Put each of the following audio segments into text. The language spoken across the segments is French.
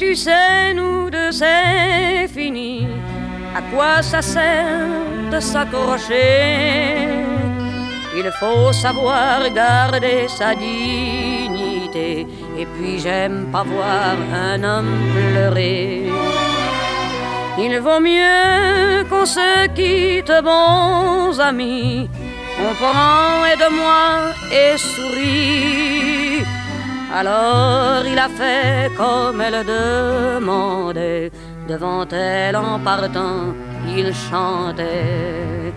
tu sais, nous deux, c'est fini. À quoi ça sert de s'accrocher? Il faut savoir garder sa dignité. Et puis j'aime pas voir un homme pleurer. Il vaut mieux qu'on se quitte, bons amis. On prend aide-moi et sourit. Alors il a fait comme elle demandait. Devant elle en partant, il chantait.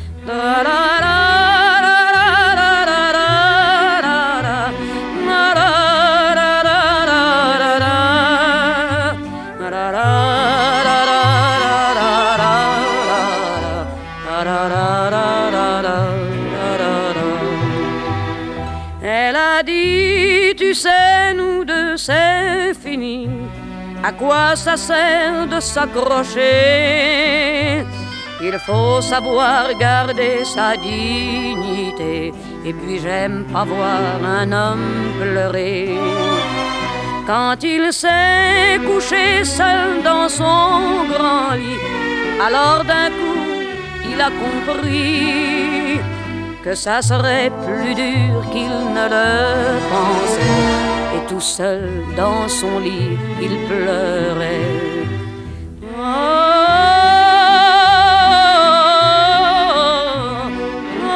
Elle a dit, tu sais, nous deux, c'est fini. À quoi ça sert de s'accrocher? Il faut savoir garder sa dignité. Et puis j'aime pas voir un homme pleurer. Quand il s'est couché seul dans son grand lit, alors d'un coup il a compris que ça serait plus dur qu'il ne le pensait. Et tout seul dans son lit, il pleurait. Oh, oh,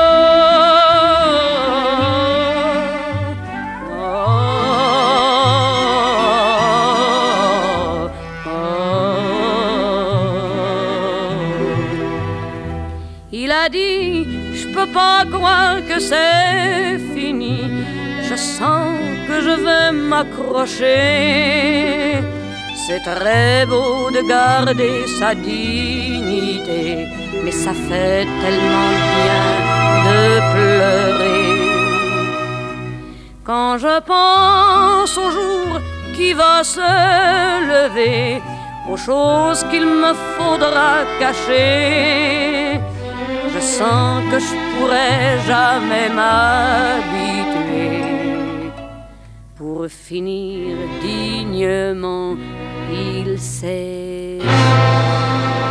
oh, oh. Il a dit, je peux pas croire que c'est fini. Je sens que je vais m'accrocher. C'est très beau de garder sa dignité, mais ça fait tellement bien de pleurer. Quand je pense au jour qui va se lever, aux choses qu'il me faudra cacher, je sens que je pourrais jamais m'habituer. Pour finir dignement, il sait.